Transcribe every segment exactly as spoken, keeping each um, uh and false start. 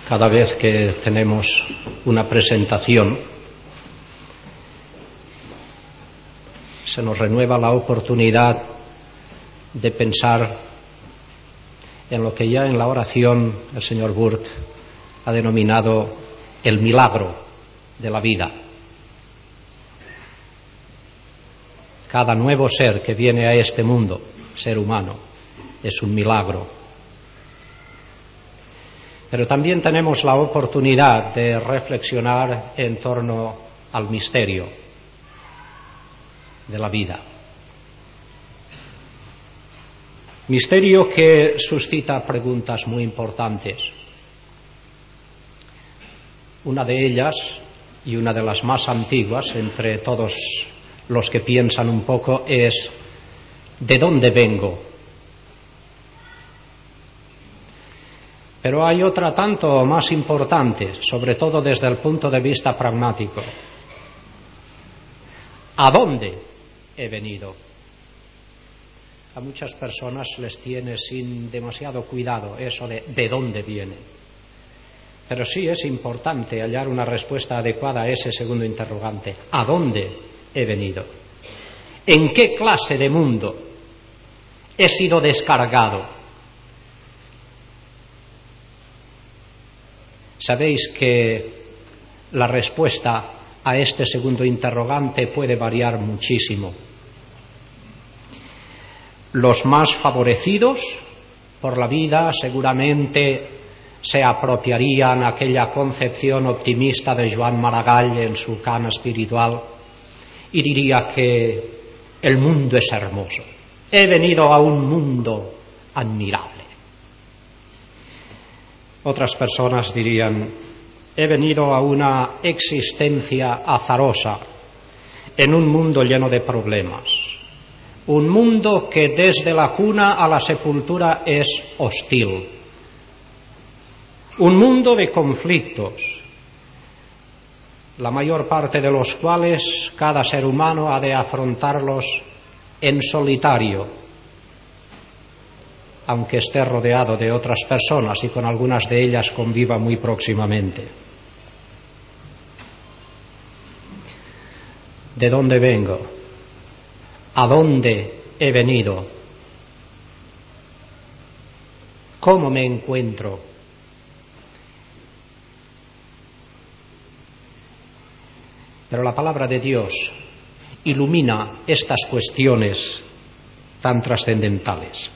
Cada vez que tenemos una presentación, se nos renueva la oportunidad de pensar en lo que ya en la oración el señor Burt ha denominado el milagro de la vida. Cada nuevo ser que viene a este mundo, ser humano, es un milagro. Pero también tenemos la oportunidad de reflexionar en torno al misterio de la vida. Misterio que suscita preguntas muy importantes. Una de ellas, y una de las más antiguas entre todos los que piensan un poco, es ¿de dónde vengo? Pero hay otra tanto más importante, sobre todo desde el punto de vista pragmático. ¿A dónde he venido? A muchas personas les tiene sin demasiado cuidado eso de ¿de dónde viene? Pero sí es importante hallar una respuesta adecuada a ese segundo interrogante. ¿A dónde he venido? ¿En qué clase de mundo he sido descargado? Sabéis que la respuesta a este segundo interrogante puede variar muchísimo. Los más favorecidos por la vida seguramente se apropiarían aquella concepción optimista de Joan Maragall en su Cana espiritual y diría que el mundo es hermoso. He venido a un mundo admirable. Otras personas dirían, he venido a una existencia azarosa en un mundo lleno de problemas. Un mundo que desde la cuna a la sepultura es hostil. Un mundo de conflictos, la mayor parte de los cuales cada ser humano ha de afrontarlos en solitario, aunque esté rodeado de otras personas y con algunas de ellas conviva muy próximamente. ¿De dónde vengo? ¿A dónde he venido? ¿Cómo me encuentro? Pero la palabra de Dios ilumina estas cuestiones tan trascendentales.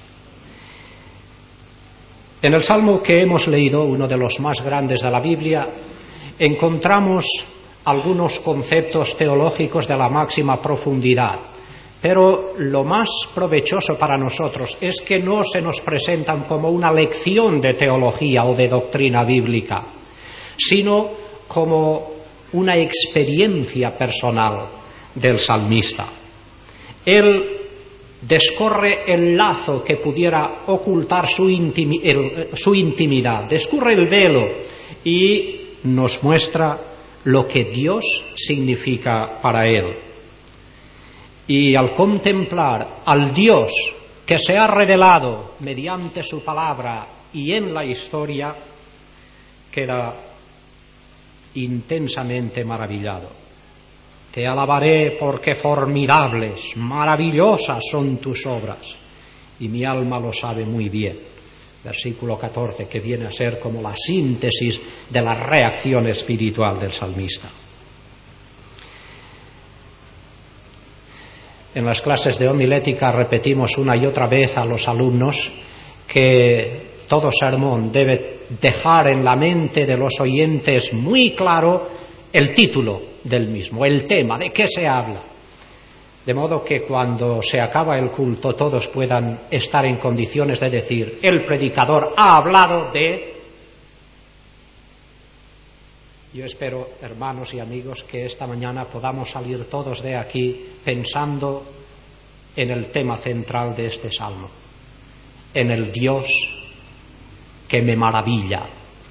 En el Salmo que hemos leído, uno de los más grandes de la Biblia, encontramos algunos conceptos teológicos de la máxima profundidad, pero lo más provechoso para nosotros es que no se nos presentan como una lección de teología o de doctrina bíblica, sino como una experiencia personal del salmista. Él descorre el lazo que pudiera ocultar su, intimi- el, su intimidad, descorre el velo y nos muestra lo que Dios significa para él. Y al contemplar al Dios que se ha revelado mediante su palabra y en la historia, queda intensamente maravillado. Te alabaré porque formidables, maravillosas son tus obras, y mi alma lo sabe muy bien. Versículo catorce, que viene a ser como la síntesis de la reacción espiritual del salmista. En las clases de homilética repetimos una y otra vez a los alumnos que todo sermón debe dejar en la mente de los oyentes muy claro el título del mismo, el tema, de qué se habla, de modo que cuando se acaba el culto todos puedan estar en condiciones de decir, el predicador ha hablado de... Yo espero, hermanos y amigos, que esta mañana podamos salir todos de aquí pensando en el tema central de este salmo, en el Dios que me maravilla.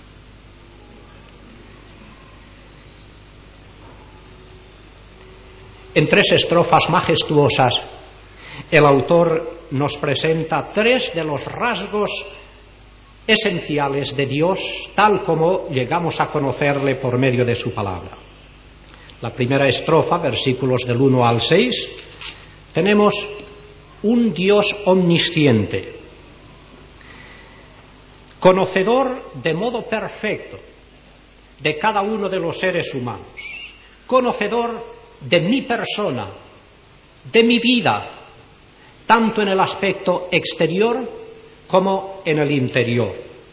En tres estrofas majestuosas, el autor nos presenta tres de los rasgos esenciales de Dios, tal como llegamos a conocerle por medio de su palabra. La primera estrofa, versículos del uno al seis, tenemos un Dios omnisciente, conocedor de modo perfecto de cada uno de los seres humanos, conocedor de mi persona, de mi vida, tanto en el aspecto exterior como en el interior.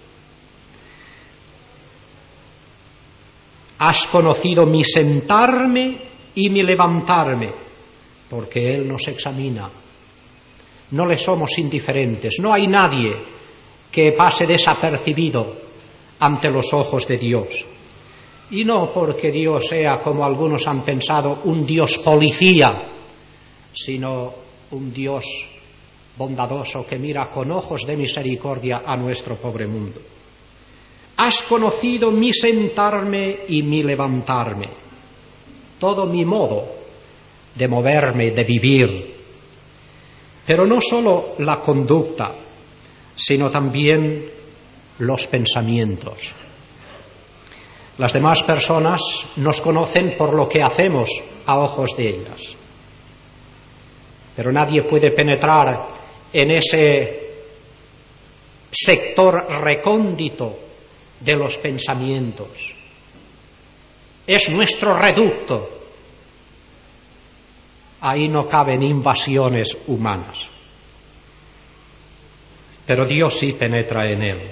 Has conocido mi sentarme y mi levantarme, porque Él nos examina. No le somos indiferentes, no hay nadie que pase desapercibido ante los ojos de Dios. Y no porque Dios sea, como algunos han pensado, un Dios policía, sino un Dios bondadoso que mira con ojos de misericordia a nuestro pobre mundo. Has conocido mi sentarme y mi levantarme, todo mi modo de moverme, de vivir, pero no solo la conducta, sino también los pensamientos. Las demás personas nos conocen por lo que hacemos a ojos de ellas, pero nadie puede penetrar en ese sector recóndito de los pensamientos. Es nuestro reducto. Ahí no caben invasiones humanas. Pero Dios sí penetra en él.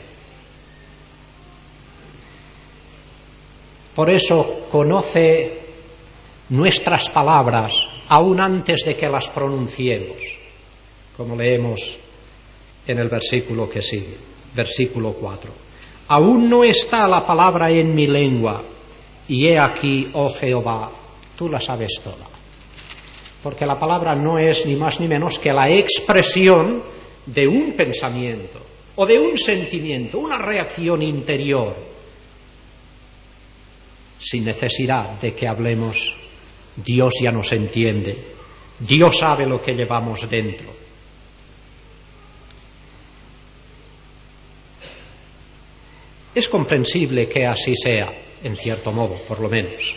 Por eso conoce nuestras palabras aún antes de que las pronunciemos, como leemos en el versículo que sigue, versículo cuatro. Aún no está la palabra en mi lengua, y he aquí, oh Jehová, tú la sabes toda. Porque la palabra no es ni más ni menos que la expresión de un pensamiento o de un sentimiento, una reacción interior, sin necesidad de que hablemos. Dios ya nos entiende, Dios sabe lo que llevamos dentro. Es comprensible que así sea, en cierto modo, por lo menos.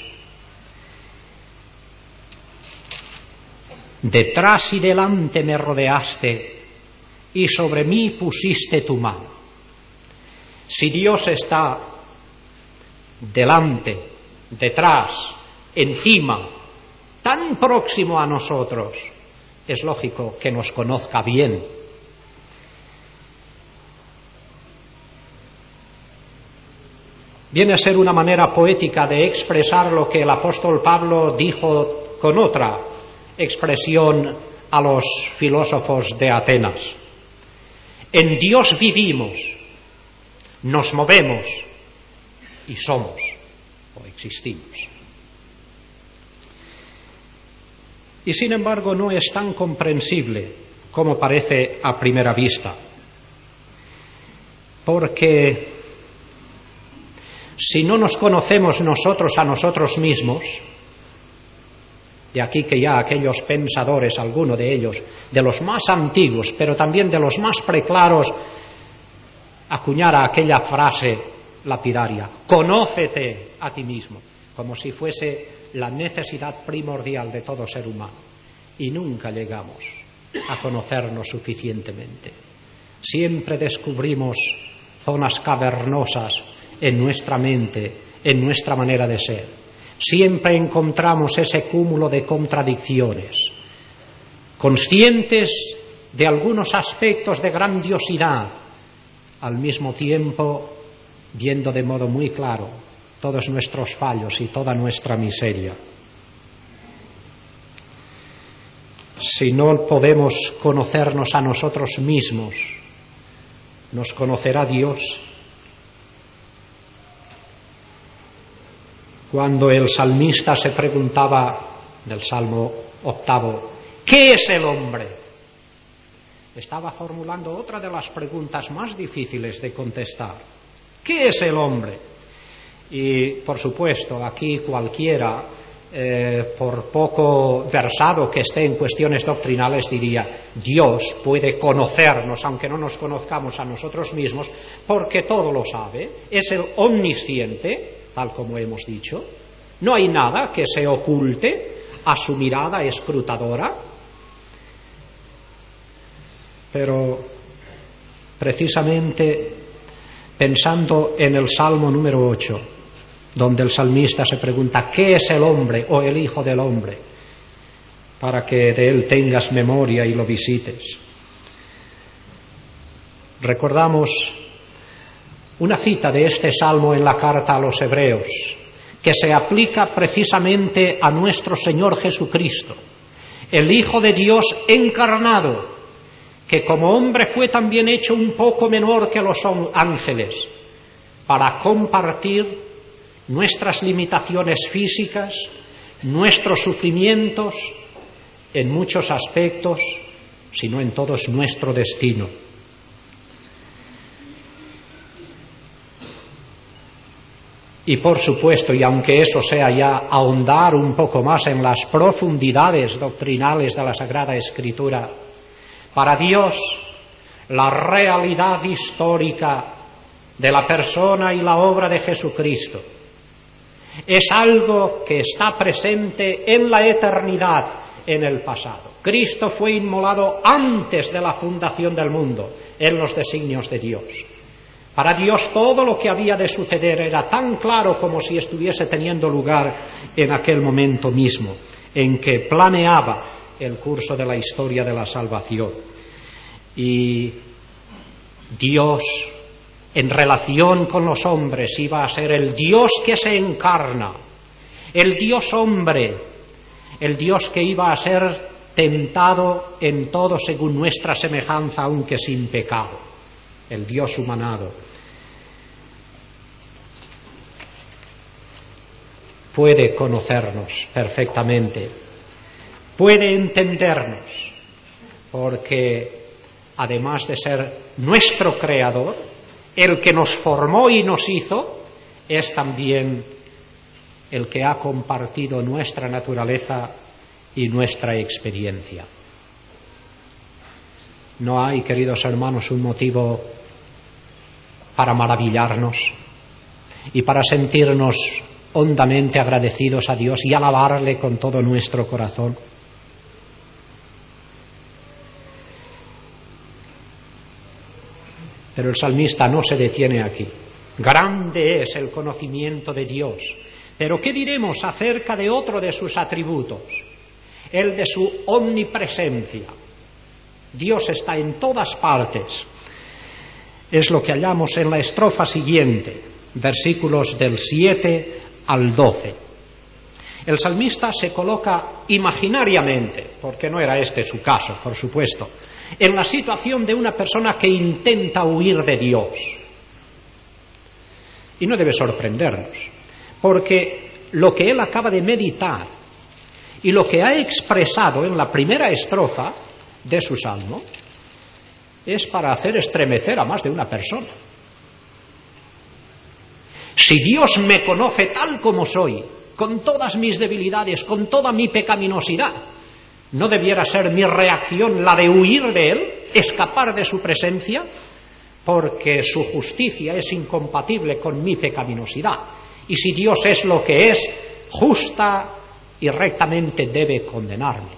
Detrás y delante me rodeaste y sobre mí pusiste tu mano. Si Dios está delante, detrás, encima, tan próximo a nosotros, es lógico que nos conozca bien. Viene a ser una manera poética de expresar lo que el apóstol Pablo dijo con otra expresión a los filósofos de Atenas. En Dios vivimos, nos movemos y somos o existimos. Y sin embargo no es tan comprensible como parece a primera vista, porque si no nos conocemos nosotros a nosotros mismos, de aquí que ya aquellos pensadores, alguno de ellos, de los más antiguos, pero también de los más preclaros, acuñara aquella frase lapidaria, conócete a ti mismo, como si fuese la necesidad primordial de todo ser humano. Y nunca llegamos a conocernos suficientemente. Siempre descubrimos zonas cavernosas en nuestra mente, en nuestra manera de ser. Siempre encontramos ese cúmulo de contradicciones, conscientes de algunos aspectos de grandiosidad, al mismo tiempo viendo de modo muy claro todos nuestros fallos y toda nuestra miseria. Si no podemos conocernos a nosotros mismos, ¿nos conocerá Dios? Cuando el salmista se preguntaba, del Salmo octavo, ¿qué es el hombre?, estaba formulando otra de las preguntas más difíciles de contestar. ¿Qué es el hombre? Y, por supuesto, aquí cualquiera eh, por poco versado que esté en cuestiones doctrinales, diría: Dios puede conocernos, aunque no nos conozcamos a nosotros mismos, porque todo lo sabe, es el omnisciente, tal como hemos dicho, no hay nada que se oculte a su mirada escrutadora. Pero precisamente pensando en el Salmo número ocho, donde el salmista se pregunta: ¿qué es el hombre o el hijo del hombre para que de él tengas memoria y lo visites? Recordamos una cita de este salmo en la carta a los Hebreos, que se aplica precisamente a nuestro Señor Jesucristo, el Hijo de Dios encarnado, que como hombre fue también hecho un poco menor que los ángeles, para compartir nuestras limitaciones físicas, nuestros sufrimientos, en muchos aspectos, si no en todos, nuestro destino. Y por supuesto, y aunque eso sea ya ahondar un poco más en las profundidades doctrinales de la Sagrada Escritura, para Dios la realidad histórica de la persona y la obra de Jesucristo es algo que está presente en la eternidad, en el pasado. Cristo fue inmolado antes de la fundación del mundo, en los designios de Dios. Para Dios todo lo que había de suceder era tan claro como si estuviese teniendo lugar en aquel momento mismo, en que planeaba el curso de la historia de la salvación. Y Dios, en relación con los hombres, iba a ser el Dios que se encarna, el Dios hombre, el Dios que iba a ser tentado en todo según nuestra semejanza, aunque sin pecado, el Dios humanado. Puede conocernos perfectamente, puede entendernos, porque además de ser nuestro creador, el que nos formó y nos hizo, es también el que ha compartido nuestra naturaleza y nuestra experiencia. No hay, queridos hermanos, un motivo para maravillarnos y para sentirnos hondamente agradecidos a Dios y alabarle con todo nuestro corazón. Pero el salmista no se detiene aquí. Grande es el conocimiento de Dios. Pero ¿qué diremos acerca de otro de sus atributos? El de su omnipresencia. Dios está en todas partes. Es lo que hallamos en la estrofa siguiente, versículos del siete al doce. El salmista se coloca imaginariamente, porque no era este su caso, por supuesto, en la situación de una persona que intenta huir de Dios. Y no debe sorprendernos, porque lo que él acaba de meditar y lo que ha expresado en la primera estrofa de su salmo es para hacer estremecer a más de una persona. Si Dios me conoce tal como soy, con todas mis debilidades, con toda mi pecaminosidad, ¿no debiera ser mi reacción la de huir de Él, escapar de su presencia? Porque su justicia es incompatible con mi pecaminosidad. Y si Dios es lo que es, justa y rectamente debe condenarme.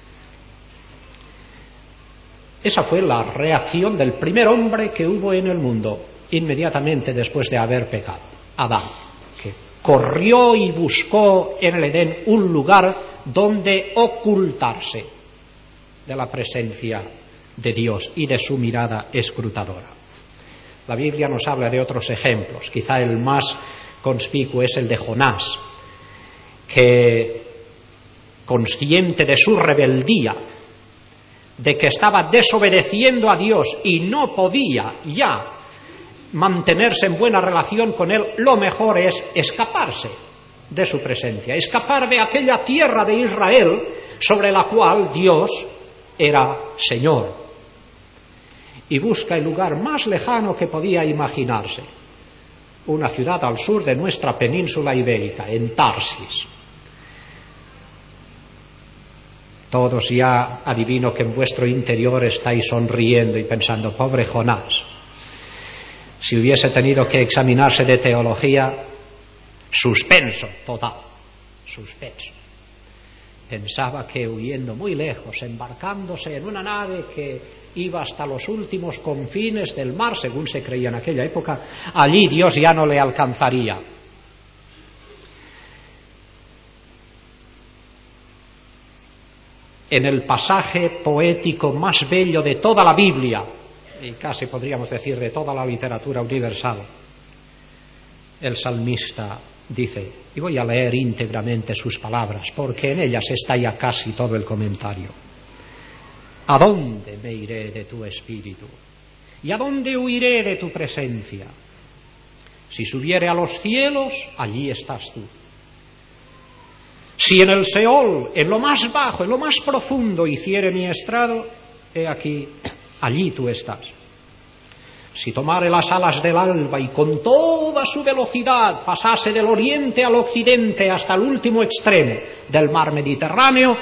Esa fue la reacción del primer hombre que hubo en el mundo, inmediatamente después de haber pecado, Adán, que corrió y buscó en el Edén un lugar donde ocultarse de la presencia de Dios y de su mirada escrutadora. La Biblia nos habla de otros ejemplos. Quizá el más conspicuo es el de Jonás, que, consciente de su rebeldía, de que estaba desobedeciendo a Dios y no podía ya mantenerse en buena relación con Él, lo mejor es escaparse de su presencia, escapar de aquella tierra de Israel sobre la cual Dios era Señor. Y busca el lugar más lejano que podía imaginarse, una ciudad al sur de nuestra península ibérica, en Tarsis. Todos ya adivino que en vuestro interior estáis sonriendo y pensando, pobre Jonás, si hubiese tenido que examinarse de teología, suspenso total, suspenso. Pensaba que huyendo muy lejos, embarcándose en una nave que iba hasta los últimos confines del mar, según se creía en aquella época, allí Dios ya no le alcanzaría. En el pasaje poético más bello de toda la Biblia, y casi podríamos decir de toda la literatura universal, el salmista dice, y voy a leer íntegramente sus palabras, porque en ellas está ya casi todo el comentario. ¿A dónde me iré de tu espíritu? ¿Y a dónde huiré de tu presencia? Si subiere a los cielos, allí estás tú. Si en el Seol, en lo más bajo, en lo más profundo, hiciere mi estrado, he aquí, allí tú estás. Si tomare las alas del alba y con toda su velocidad pasase del oriente al occidente hasta el último extremo del mar Mediterráneo,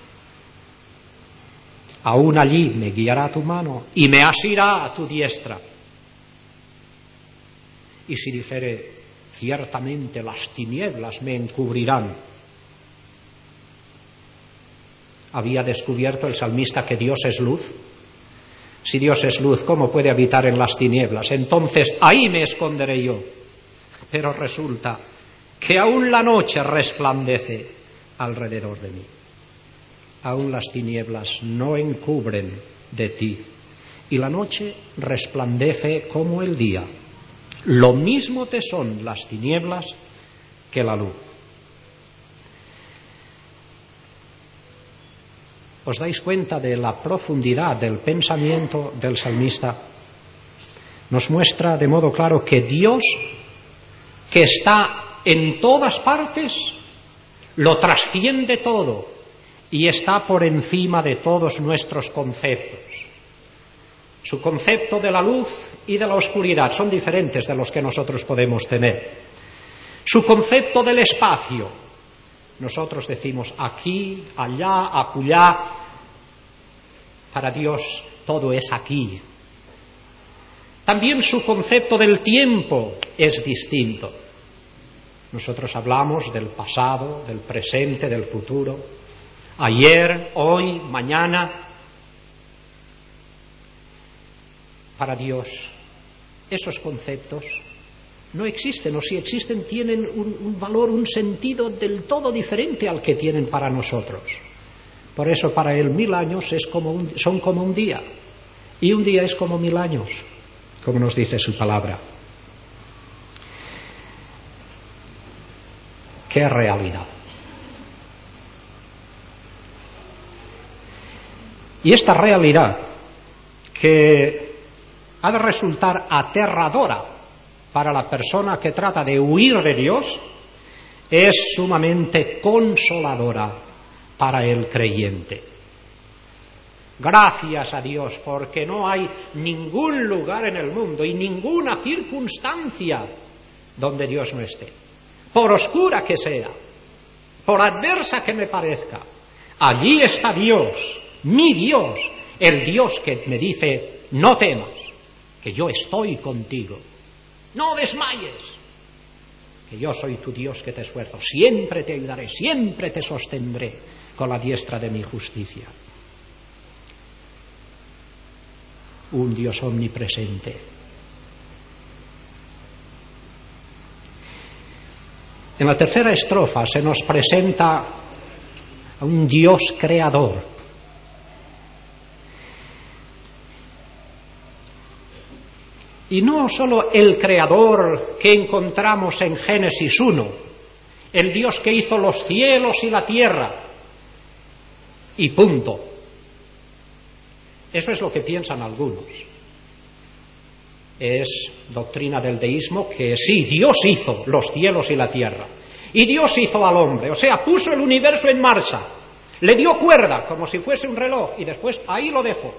aún allí me guiará tu mano y me asirá a tu diestra. Y si dijere, ciertamente las tinieblas me encubrirán. ¿Había descubierto el salmista que Dios es luz? Si Dios es luz, ¿cómo puede habitar en las tinieblas? Entonces ahí me esconderé yo. Pero resulta que aún la noche resplandece alrededor de mí. Aún las tinieblas no encubren de ti. Y la noche resplandece como el día. Lo mismo te son las tinieblas que la luz. ¿Os dais cuenta de la profundidad del pensamiento del salmista? Nos muestra de modo claro que Dios, que está en todas partes, lo trasciende todo y está por encima de todos nuestros conceptos. Su concepto de la luz y de la oscuridad son diferentes de los que nosotros podemos tener. Su concepto del espacio, nosotros decimos aquí, allá, acullá. Para Dios todo es aquí. También su concepto del tiempo es distinto. Nosotros hablamos del pasado, del presente, del futuro. Ayer, hoy, mañana. Para Dios esos conceptos no existen, o si existen tienen un, un valor, un sentido del todo diferente al que tienen para nosotros. Por eso para Él mil años es como un, son como un día, y un día es como mil años, como nos dice su palabra. ¡Qué realidad! Y esta realidad, que ha de resultar aterradora para la persona que trata de huir de Dios, es sumamente consoladora para el creyente. Gracias a Dios, porque no hay ningún lugar en el mundo y ninguna circunstancia donde Dios no esté. Por oscura que sea, por adversa que me parezca, allí está Dios, mi Dios, el Dios que me dice, no temas, que yo estoy contigo. No desmayes, que yo soy tu Dios que te esfuerzo. Siempre te ayudaré, siempre te sostendré con la diestra de mi justicia. Un Dios omnipresente. En la tercera estrofa se nos presenta a un Dios creador. Y no solo el creador que encontramos en Génesis uno, el Dios que hizo los cielos y la tierra, y punto. Eso es lo que piensan algunos. Es doctrina del deísmo que sí, Dios hizo los cielos y la tierra, y Dios hizo al hombre, o sea, puso el universo en marcha, le dio cuerda como si fuese un reloj, y después ahí lo dejó.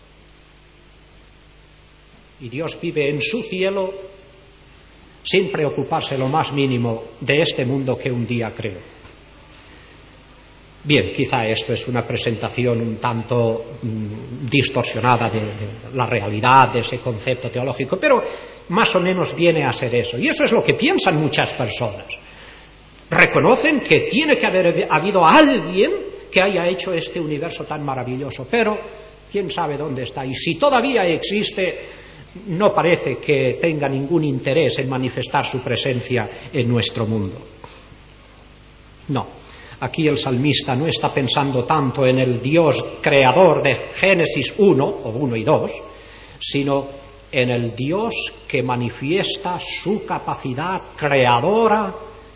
Y Dios vive en su cielo sin preocuparse lo más mínimo de este mundo que un día creó. Bien, quizá esto es una presentación un tanto mmm, distorsionada de, de la realidad, de ese concepto teológico, pero más o menos viene a ser eso. Y eso es lo que piensan muchas personas. Reconocen que tiene que haber habido alguien que haya hecho este universo tan maravilloso, pero quién sabe dónde está. Y si todavía existe, no parece que tenga ningún interés en manifestar su presencia en nuestro mundo. No. Aquí el salmista no está pensando tanto en el Dios creador de Génesis uno, o uno y dos, sino en el Dios que manifiesta su capacidad creadora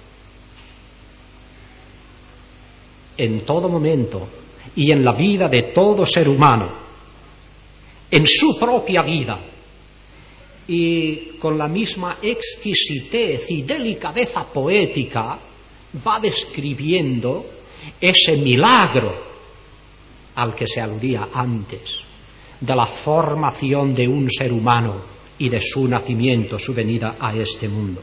en todo momento y en la vida de todo ser humano, en su propia vida, y con la misma exquisitez y delicadeza poética va describiendo ese milagro al que se aludía antes, de la formación de un ser humano y de su nacimiento, su venida a este mundo.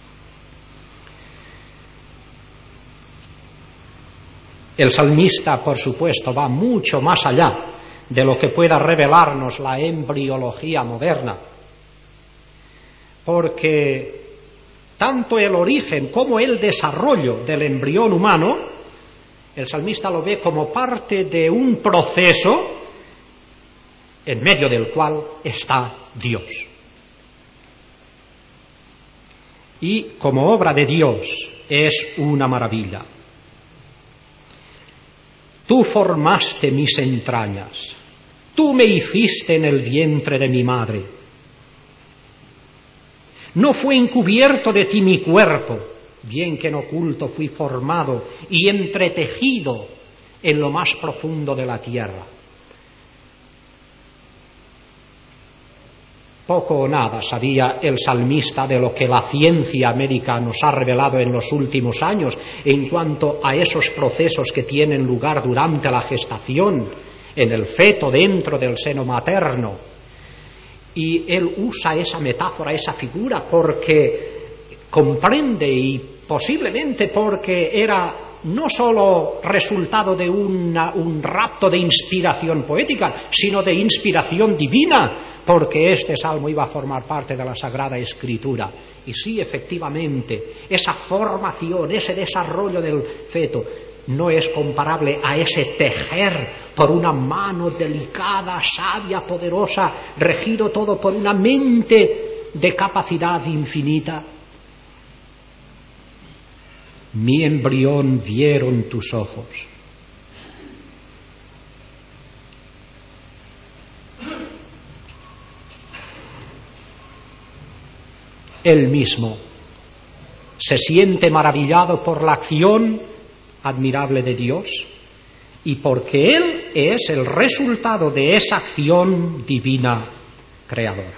El salmista, por supuesto, va mucho más allá de lo que pueda revelarnos la embriología moderna, porque tanto el origen como el desarrollo del embrión humano, el salmista lo ve como parte de un proceso en medio del cual está Dios. Y como obra de Dios es una maravilla. Tú formaste mis entrañas, tú me hiciste en el vientre de mi madre. No fue encubierto de ti mi cuerpo, bien que en oculto fui formado y entretejido en lo más profundo de la tierra. Poco o nada sabía el salmista de lo que la ciencia médica nos ha revelado en los últimos años en cuanto a esos procesos que tienen lugar durante la gestación en el feto dentro del seno materno. Y él usa esa metáfora, esa figura, porque comprende y posiblemente porque era no solo resultado de una, un rapto de inspiración poética, sino de inspiración divina, porque este salmo iba a formar parte de la Sagrada Escritura. Y sí, efectivamente, esa formación, ese desarrollo del feto, no es comparable a ese tejer por una mano delicada, sabia, poderosa, regido todo por una mente de capacidad infinita. Mi embrión vieron tus ojos. Él mismo se siente maravillado por la acción admirable de Dios y porque Él es el resultado de esa acción divina creadora.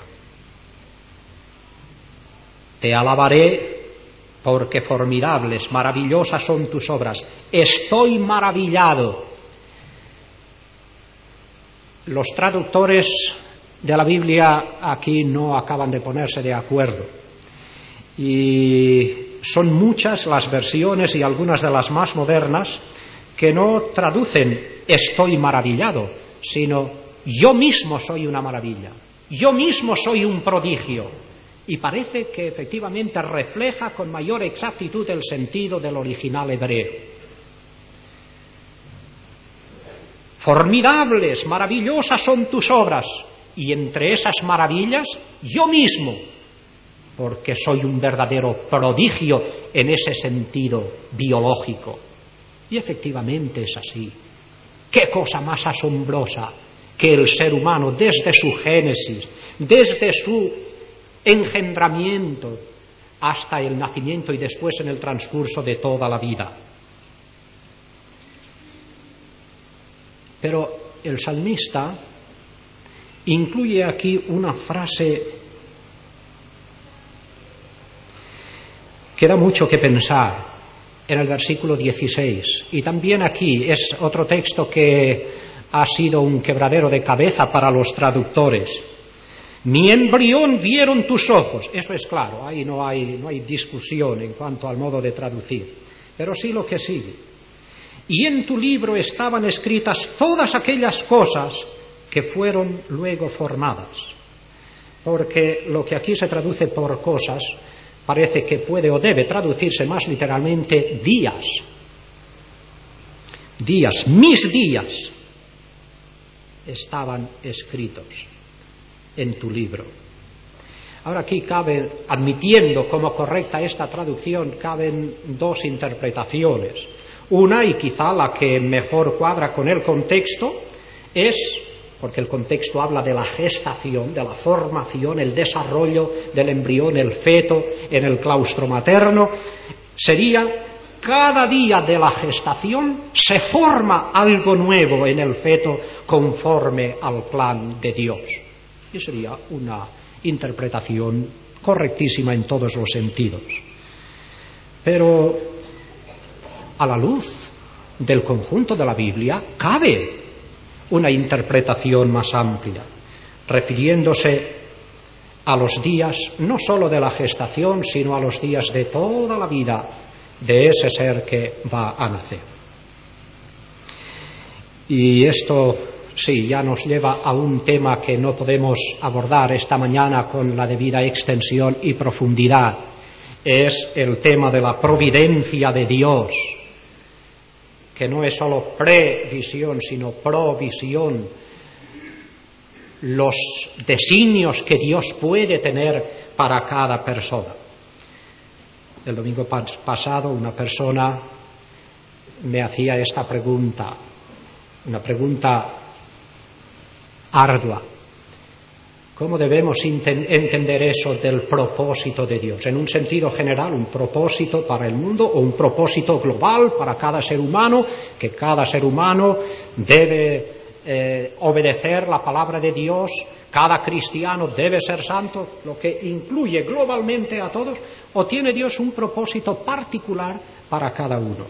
Te alabaré porque formidables, maravillosas son tus obras. Estoy maravillado. Los traductores de la Biblia aquí no acaban de ponerse de acuerdo. Y son muchas las versiones y algunas de las más modernas que no traducen estoy maravillado, sino yo mismo soy una maravilla, yo mismo soy un prodigio. Y parece que efectivamente refleja con mayor exactitud el sentido del original hebreo. Formidables, maravillosas son tus obras, y entre esas maravillas yo mismo, porque soy un verdadero prodigio en ese sentido biológico. Y efectivamente es así. ¿Qué cosa más asombrosa que el ser humano desde su génesis, desde su engendramiento hasta el nacimiento y después en el transcurso de toda la vida? Pero el salmista incluye aquí una frase que da mucho que pensar en el versículo dieciséis, y también aquí es otro texto que ha sido un quebradero de cabeza para los traductores. Mi embrión vieron tus ojos. Eso es claro, ahí no hay, no hay discusión en cuanto al modo de traducir, pero sí lo que sigue. y en tu libro estaban escritas todas aquellas cosas que fueron luego formadas. Porque lo que aquí se traduce por cosas parece que puede o debe traducirse más literalmente días. Días, mis días estaban escritos en tu libro. Ahora aquí cabe, admitiendo como correcta esta traducción, caben dos interpretaciones. Una, y quizá la que mejor cuadra con el contexto, es, porque el contexto habla de la gestación, de la formación, el desarrollo del embrión, el feto en el claustro materno, sería: cada día de la gestación se forma algo nuevo en el feto conforme al plan de Dios. Y sería una interpretación correctísima en todos los sentidos. Pero a la luz del conjunto de la Biblia cabe una interpretación más amplia, refiriéndose a los días no sólo de la gestación, sino a los días de toda la vida de ese ser que va a nacer. Y esto, sí, ya nos lleva a un tema que no podemos abordar esta mañana con la debida extensión y profundidad. Es el tema de la providencia de Dios, que no es sólo previsión, sino provisión. Los designios que Dios puede tener para cada persona. El domingo pasado una persona me hacía esta pregunta, una pregunta ardua. ¿Cómo debemos entender eso del propósito de Dios? En un sentido general, un propósito para el mundo o un propósito global para cada ser humano, que cada ser humano debe eh, obedecer la palabra de Dios, cada cristiano debe ser santo, lo que incluye globalmente a todos, o tiene Dios un propósito particular para cada uno.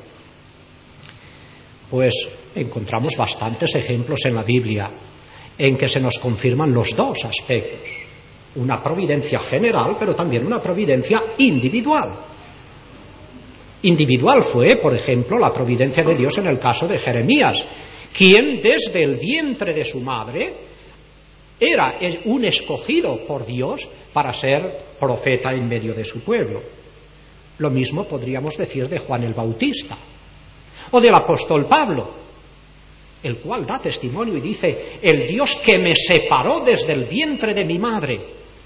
Pues encontramos bastantes ejemplos en la Biblia en que se nos confirman los dos aspectos, una providencia general, pero también una providencia individual. Individual fue, por ejemplo, la providencia de Dios en el caso de Jeremías, quien desde el vientre de su madre era un escogido por Dios para ser profeta en medio de su pueblo. Lo mismo podríamos decir de Juan el Bautista o del apóstol Pablo, el cual da testimonio y dice: el Dios que me separó desde el vientre de mi madre.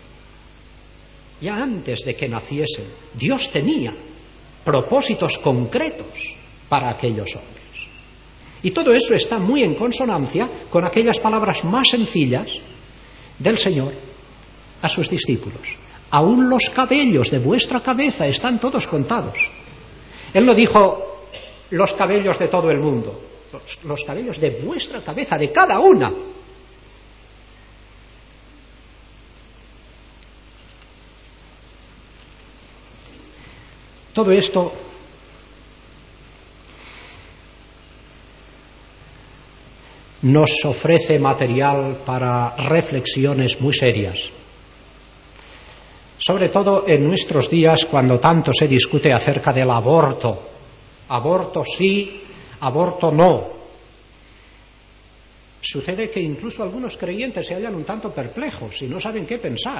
Ya antes de que naciesen, Dios tenía propósitos concretos para aquellos hombres. Y todo eso está muy en consonancia con aquellas palabras más sencillas del Señor a sus discípulos: aún los cabellos de vuestra cabeza están todos contados. Él no dijo los cabellos de todo el mundo, los, los cabellos de vuestra cabeza, de cada una. Todo esto nos ofrece material para reflexiones muy serias, sobre todo en nuestros días, cuando tanto se discute acerca del aborto. Aborto sí, aborto no. Sucede que incluso algunos creyentes se hallan un tanto perplejos y no saben qué pensar.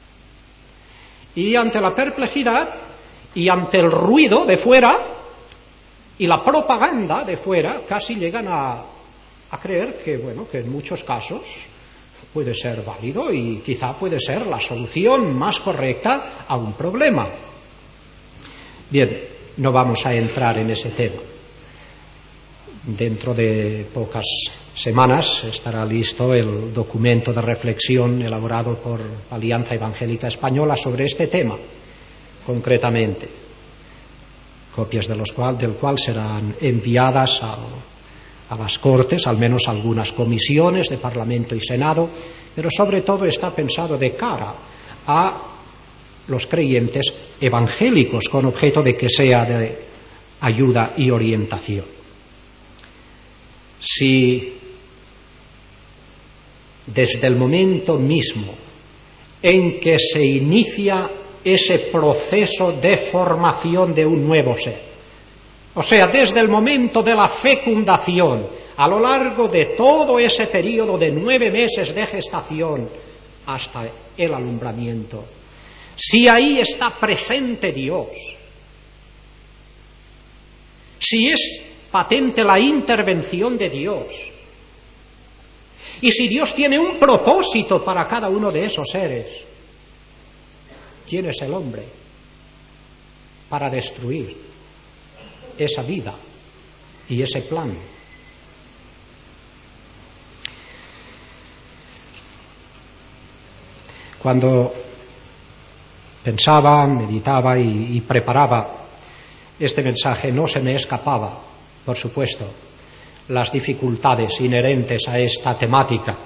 Y ante la perplejidad y ante el ruido de fuera y la propaganda de fuera, casi llegan a, a creer que, bueno, que en muchos casos puede ser válido y quizá puede ser la solución más correcta a un problema. Bien, no vamos a entrar en ese tema. Dentro de pocas semanas estará listo el documento de reflexión elaborado por Alianza Evangélica Española sobre este tema, concretamente, copias de los cual, del cual serán enviadas al, a las Cortes, al menos algunas comisiones de Parlamento y Senado, pero sobre todo está pensado de cara a los creyentes evangélicos, con objeto de que sea de ayuda y orientación. Si desde el momento mismo en que se inicia ese proceso de formación de un nuevo ser, O sea, desde el momento de la fecundación, a lo largo de todo ese periodo de nueve meses de gestación hasta el alumbramiento, si ahí está presente Dios, si es patente la intervención de Dios, y si Dios tiene un propósito para cada uno de esos seres, ¿quién es el hombre para destruir esa vida y ese plan? Cuando pensaba, meditaba y, y preparaba este mensaje, no se me escapaba, por supuesto, las dificultades inherentes a esta temática.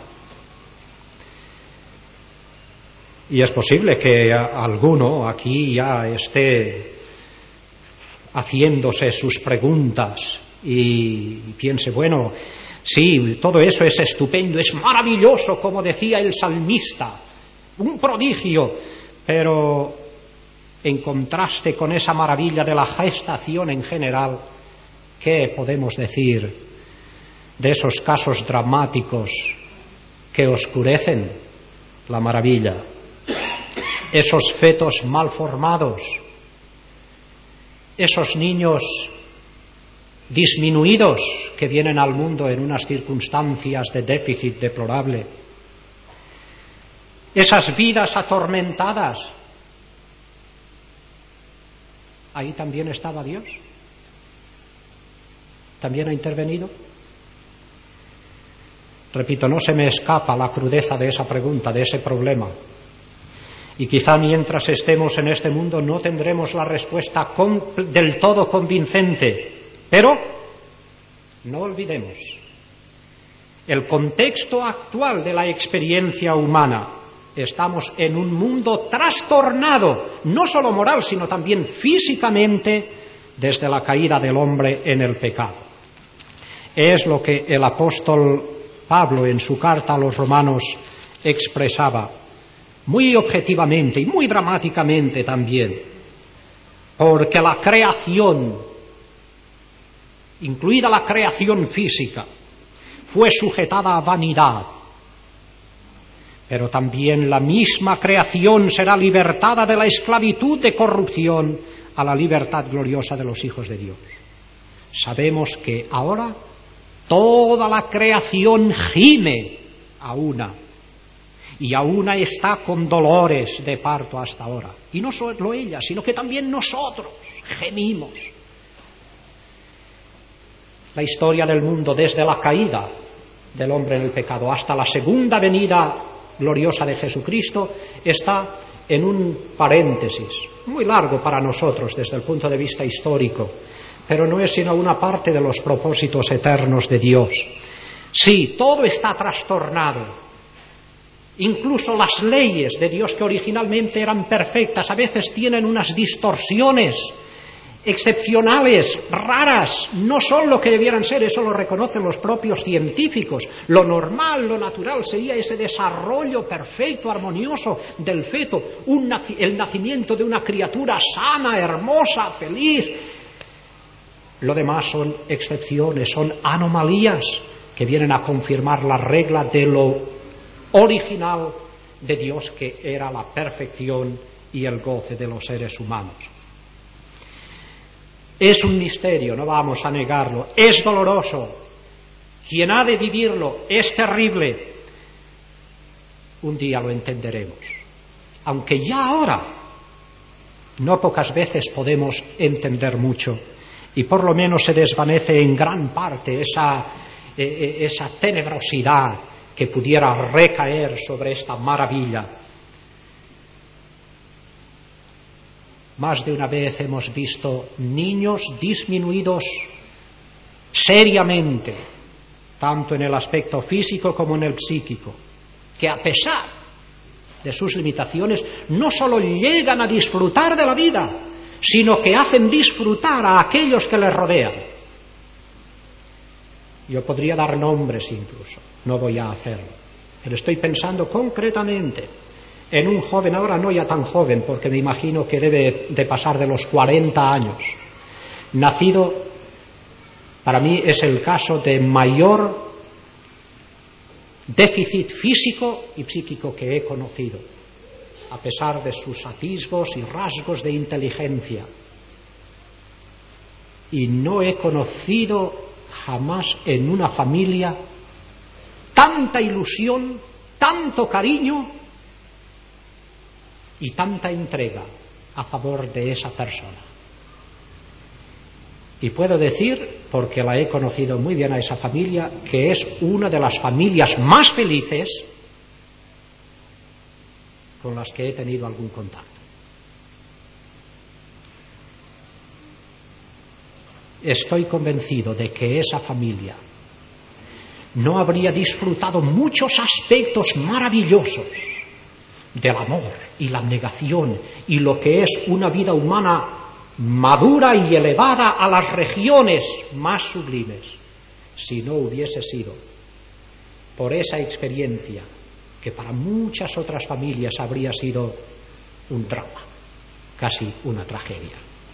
Y es posible que alguno aquí ya esté haciéndose sus preguntas y piense, bueno, sí, todo eso es estupendo, es maravilloso, como decía el salmista, un prodigio, pero en contraste con esa maravilla de la gestación en general, ¿qué podemos decir de esos casos dramáticos que oscurecen la maravilla? Esos fetos mal formados, esos niños disminuidos que vienen al mundo en unas circunstancias de déficit deplorable, esas vidas atormentadas. Ahí también estaba Dios. ¿También ha intervenido? Repito, no se me escapa la crudeza de esa pregunta, de ese problema. Y quizá mientras estemos en este mundo no tendremos la respuesta del todo convincente. Pero no olvidemos el contexto actual de la experiencia humana. Estamos en un mundo trastornado, no solo moral, sino también físicamente, desde la caída del hombre en el pecado. Es lo que el apóstol Pablo en su carta a los romanos expresaba muy objetivamente y muy dramáticamente también, porque la creación, incluida la creación física, fue sujetada a vanidad, pero también la misma creación será libertada de la esclavitud de corrupción a la libertad gloriosa de los hijos de Dios. Sabemos que ahora toda la creación gime a una, y a una está con dolores de parto hasta ahora. Y no solo ella, sino que también nosotros gemimos. La historia del mundo, desde la caída del hombre en el pecado hasta la segunda venida gloriosa de Jesucristo, está en un paréntesis muy largo para nosotros desde el punto de vista histórico, pero no es sino una parte de los propósitos eternos de Dios. Sí, todo está trastornado. Incluso las leyes de Dios, que originalmente eran perfectas, a veces tienen unas distorsiones excepcionales, raras, no son lo que debieran ser, eso lo reconocen los propios científicos. Lo normal, lo natural sería ese desarrollo perfecto, armonioso del feto, un naci- el nacimiento de una criatura sana, hermosa, feliz. Lo demás son excepciones, son anomalías que vienen a confirmar la regla de lo original de Dios, que era la perfección y el goce de los seres humanos. Es un misterio, no vamos a negarlo, es doloroso. Quien ha de vivirlo es terrible. Un día lo entenderemos. Aunque ya ahora no pocas veces podemos entender mucho, y por lo menos se desvanece en gran parte esa, eh, esa tenebrosidad que pudiera recaer sobre esta maravilla. Más de una vez hemos visto niños disminuidos seriamente, tanto en el aspecto físico como en el psíquico, que a pesar de sus limitaciones no solo llegan a disfrutar de la vida, sino que hacen disfrutar a aquellos que les rodean. Yo podría dar nombres incluso, no voy a hacerlo, pero estoy pensando concretamente en un joven, ahora no ya tan joven, porque me imagino que debe de pasar de los cuarenta años, nacido para mí es el caso de mayor déficit físico y psíquico que he conocido, a pesar de sus atisbos y rasgos de inteligencia. Y no he conocido jamás en una familia tanta ilusión, tanto cariño y tanta entrega a favor de esa persona. Y puedo decir, porque la he conocido muy bien a esa familia, que es una de las familias más felices con las que he tenido algún contacto. Estoy convencido de que esa familia no habría disfrutado muchos aspectos maravillosos del amor y la abnegación y lo que es una vida humana madura y elevada a las regiones más sublimes, si no hubiese sido por esa experiencia que para muchas otras familias habría sido un drama, casi una tragedia.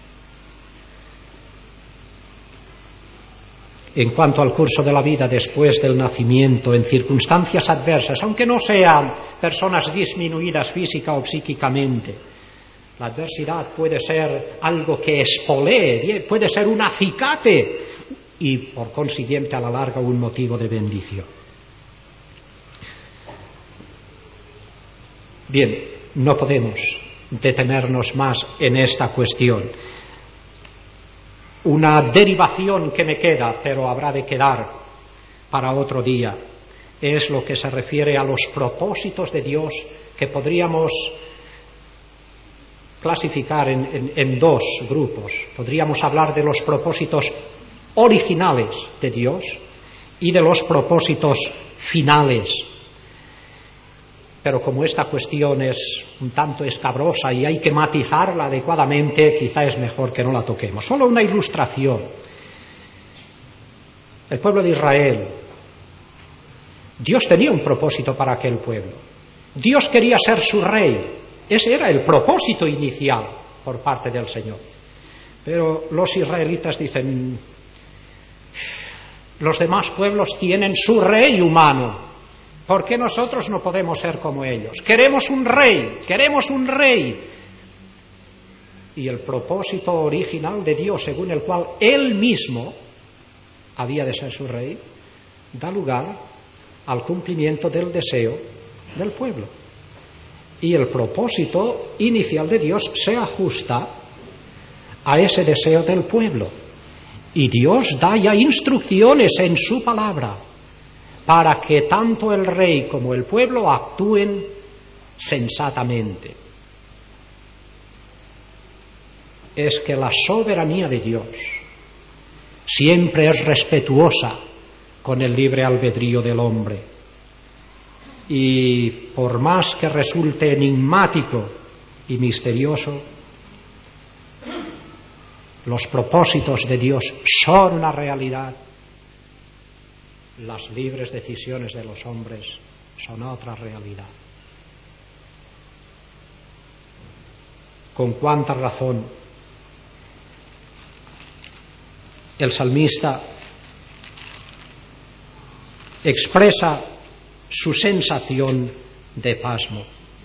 En cuanto al curso de la vida después del nacimiento, en circunstancias adversas, aunque no sean personas disminuidas física o psíquicamente, la adversidad puede ser algo que espolee, puede ser un acicate y, por consiguiente, a la larga un motivo de bendición. Bien, no podemos detenernos más en esta cuestión. Una derivación que me queda, pero habrá de quedar para otro día, es lo que se refiere a los propósitos de Dios, que podríamos clasificar en, en, en dos grupos. Podríamos hablar de los propósitos originales de Dios y de los propósitos finales. Pero como esta cuestión es un tanto escabrosa y hay que matizarla adecuadamente, quizá es mejor que no la toquemos. Solo una ilustración. El pueblo de Israel, Dios tenía un propósito para aquel pueblo. Dios quería ser su rey. Ese era el propósito inicial por parte del Señor. Pero los israelitas dicen, los demás pueblos tienen su rey humano. ¿Por qué nosotros no podemos ser como ellos? Queremos un rey, queremos un rey. Y el propósito original de Dios, según el cual Él mismo había de ser su rey, da lugar al cumplimiento del deseo del pueblo. Y el propósito inicial de Dios se ajusta a ese deseo del pueblo. Y Dios da ya instrucciones en su palabra para que tanto el rey como el pueblo actúen sensatamente. Es que la soberanía de Dios siempre es respetuosa con el libre albedrío del hombre. Y por más que resulte enigmático y misterioso, los propósitos de Dios son una realidad. Las libres decisiones de los hombres son otra realidad. Con cuánta razón el salmista expresa su sensación de pasmo.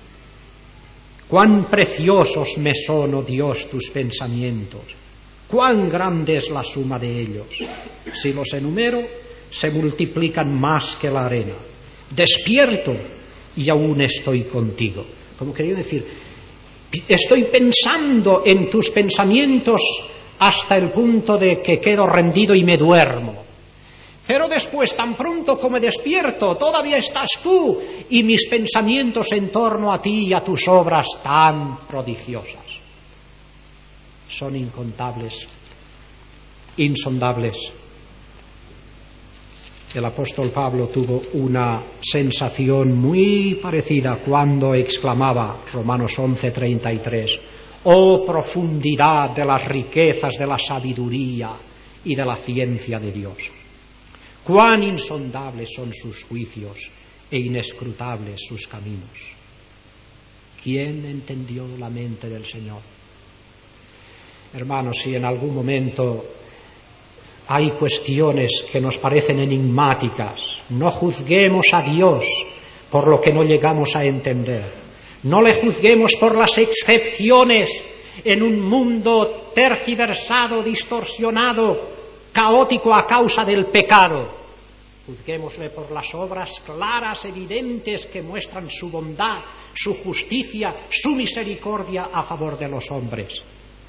Cuán preciosos me son, oh Dios, tus pensamientos, cuán grande es la suma de ellos. Si los enumero, se multiplican más que la arena. Despierto y aún estoy contigo. Como quería decir, estoy pensando en tus pensamientos hasta el punto de que quedo rendido y me duermo. Pero después, tan pronto como despierto, todavía estás tú y mis pensamientos en torno a ti y a tus obras tan prodigiosas. Son incontables, insondables. El apóstol Pablo tuvo una sensación muy parecida cuando exclamaba, Romanos once, treinta y tres, oh profundidad de las riquezas de la sabiduría y de la ciencia de Dios. Cuán insondables son sus juicios e inescrutables sus caminos. ¿Quién entendió la mente del Señor? Hermanos, si en algún momento hay cuestiones que nos parecen enigmáticas. No juzguemos a Dios por lo que no llegamos a entender. No le juzguemos por las excepciones en un mundo tergiversado, distorsionado, caótico a causa del pecado. Juzguémosle por las obras claras, evidentes, que muestran su bondad, su justicia, su misericordia a favor de los hombres.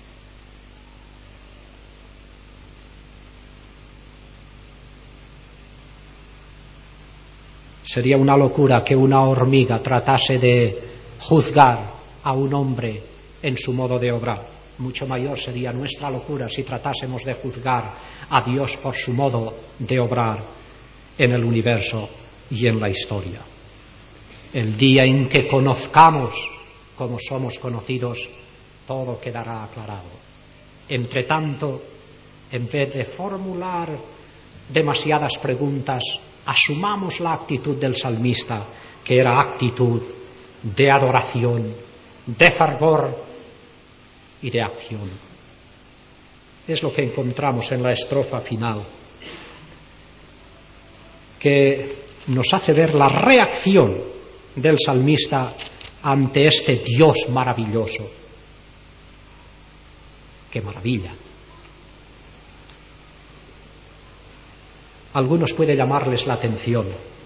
Sería una locura que una hormiga tratase de juzgar a un hombre en su modo de obrar. Mucho mayor sería nuestra locura si tratásemos de juzgar a Dios por su modo de obrar en el universo y en la historia. El día en que conozcamos como somos conocidos, todo quedará aclarado. Entre tanto, en vez de formular demasiadas preguntas, asumamos la actitud del salmista, que era actitud de adoración, de fervor y de acción. Es lo que encontramos en la estrofa final, que nos hace ver la reacción del salmista ante este Dios maravilloso. ¡Qué maravilla! Algunos puede llamarles la atención.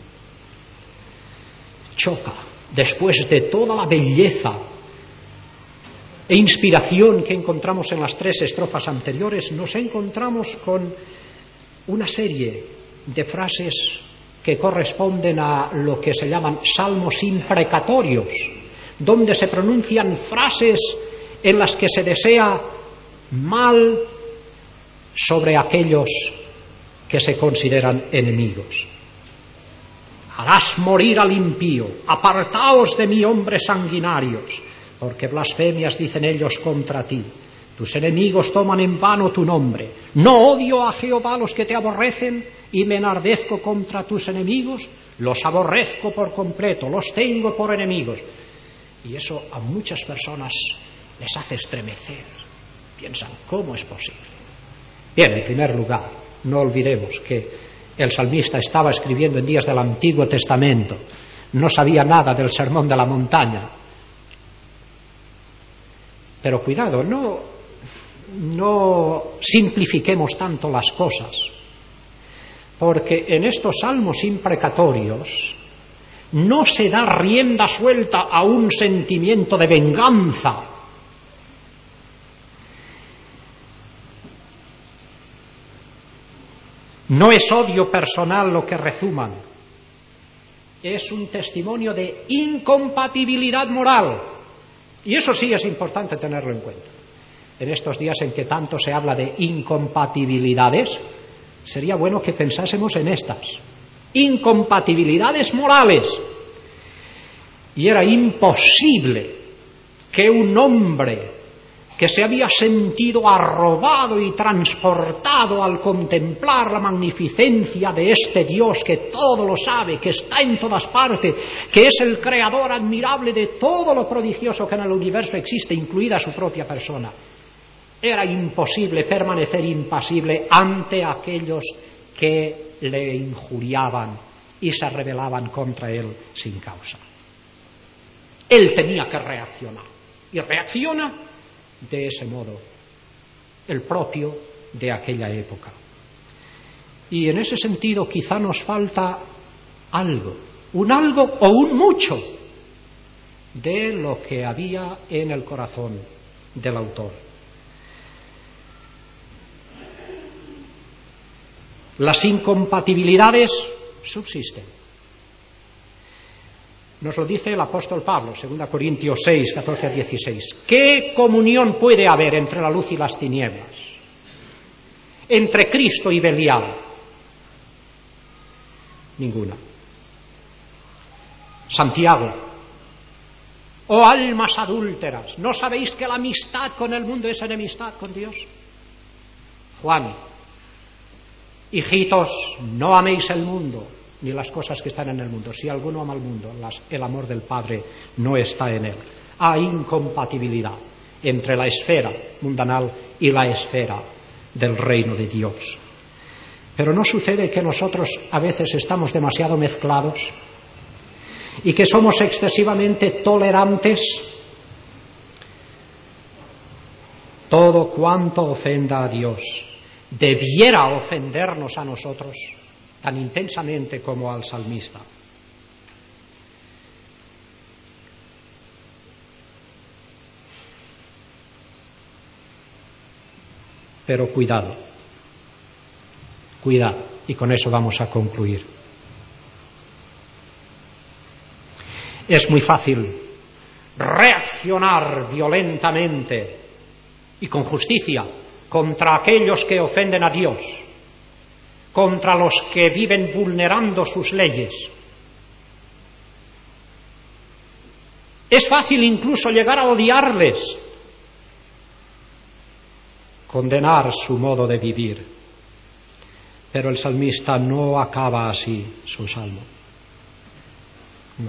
Choca, después de toda la belleza e inspiración que encontramos en las tres estrofas anteriores, nos encontramos con una serie de frases que corresponden a lo que se llaman salmos imprecatorios, donde se pronuncian frases en las que se desea mal sobre aquellos que se consideran enemigos. Harás morir al impío, apartaos de mí, hombres sanguinarios, porque blasfemias dicen ellos contra ti. Tus enemigos toman en vano tu nombre. ¿No odio a Jehová los que te aborrecen y me enardezco contra tus enemigos? Los aborrezco por completo, los tengo por enemigos. Y eso a muchas personas les hace estremecer. Piensan, ¿cómo es posible? Bien, en primer lugar, no olvidemos que el salmista estaba escribiendo en días del Antiguo Testamento, no sabía nada del Sermón de la Montaña. Pero cuidado, no, no simplifiquemos tanto las cosas, porque en estos salmos imprecatorios no se da rienda suelta a un sentimiento de venganza. No es odio personal lo que rezuman, es un testimonio de incompatibilidad moral. Y eso sí es importante tenerlo en cuenta. En estos días en que tanto se habla de incompatibilidades, sería bueno que pensásemos en estas. Incompatibilidades morales. Y era imposible que un hombre que se había sentido arrobado y transportado al contemplar la magnificencia de este Dios que todo lo sabe, que está en todas partes, que es el creador admirable de todo lo prodigioso que en el universo existe, incluida su propia persona. Era imposible permanecer impasible ante aquellos que le injuriaban y se rebelaban contra él sin causa. Él tenía que reaccionar, y reacciona de ese modo, el propio de aquella época. Y en ese sentido quizá nos falta algo, un algo o un mucho de lo que había en el corazón del autor. Las incompatibilidades subsisten. Nos lo dice el apóstol Pablo, segunda Corintios seis, catorce a dieciséis. ¿Qué comunión puede haber entre la luz y las tinieblas? ¿Entre Cristo y Belial? Ninguna. Santiago. Oh almas adúlteras, ¿no sabéis que la amistad con el mundo es enemistad con Dios? Juan. Hijitos, no améis el mundo, ni las cosas que están en el mundo. Si alguno ama el mundo, las, el amor del Padre no está en él. Hay incompatibilidad entre la esfera mundanal y la esfera del reino de Dios. Pero ¿no sucede que nosotros a veces estamos demasiado mezclados y que somos excesivamente tolerantes? Todo cuanto ofenda a Dios debiera ofendernos a nosotros tan intensamente como al salmista. Pero cuidado, cuidado, y con eso vamos a concluir. Es muy fácil reaccionar violentamente y con justicia contra aquellos que ofenden a Dios, contra los que viven vulnerando sus leyes. Es fácil incluso llegar a odiarles, condenar su modo de vivir. Pero el salmista no acaba así su salmo. No.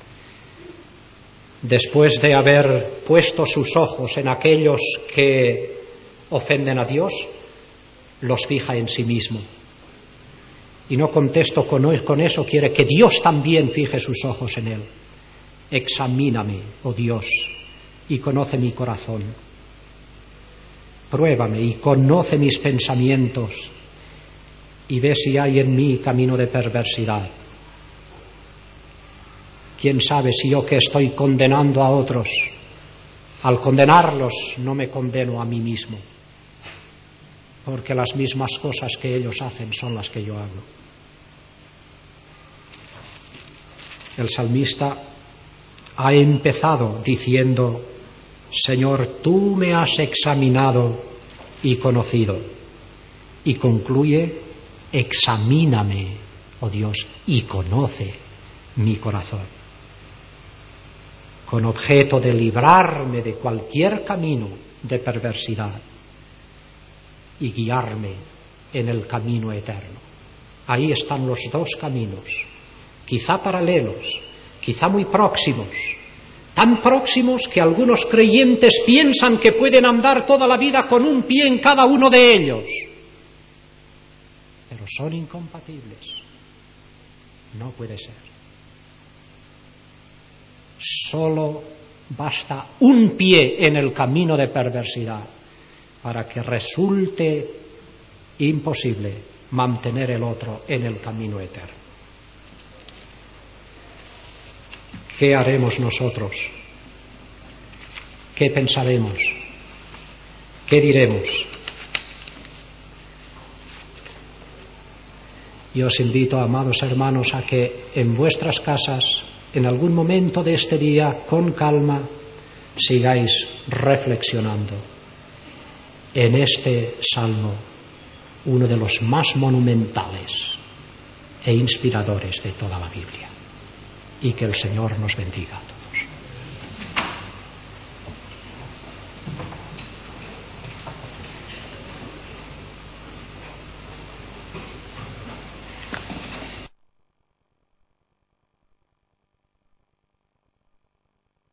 Después de haber puesto sus ojos en aquellos que ofenden a Dios, los fija en sí mismo. Y no contesto con eso, quiere que Dios también fije sus ojos en él. Examíname, oh Dios, y conoce mi corazón. Pruébame y conoce mis pensamientos, y ve si hay en mí camino de perversidad. ¿Quién sabe si yo que estoy condenando a otros, al condenarlos no me condeno a mí mismo? Porque las mismas cosas que ellos hacen son las que yo hago. El salmista ha empezado diciendo: Señor, tú me has examinado y conocido. Y concluye: examíname, oh Dios, y conoce mi corazón, con objeto de librarme de cualquier camino de perversidad y guiarme en el camino eterno. Ahí están los dos caminos, quizá paralelos, quizá muy próximos, tan próximos que algunos creyentes piensan que pueden andar toda la vida con un pie en cada uno de ellos. Pero son incompatibles. No puede ser. Solo basta un pie en el camino de perversidad para que resulte imposible mantener el otro en el camino eterno. ¿Qué haremos nosotros? ¿Qué pensaremos? ¿Qué diremos? Yo os invito, amados hermanos, a que en vuestras casas, en algún momento de este día, con calma, sigáis reflexionando en este salmo, uno de los más monumentales e inspiradores de toda la Biblia. Y que el Señor nos bendiga a todos.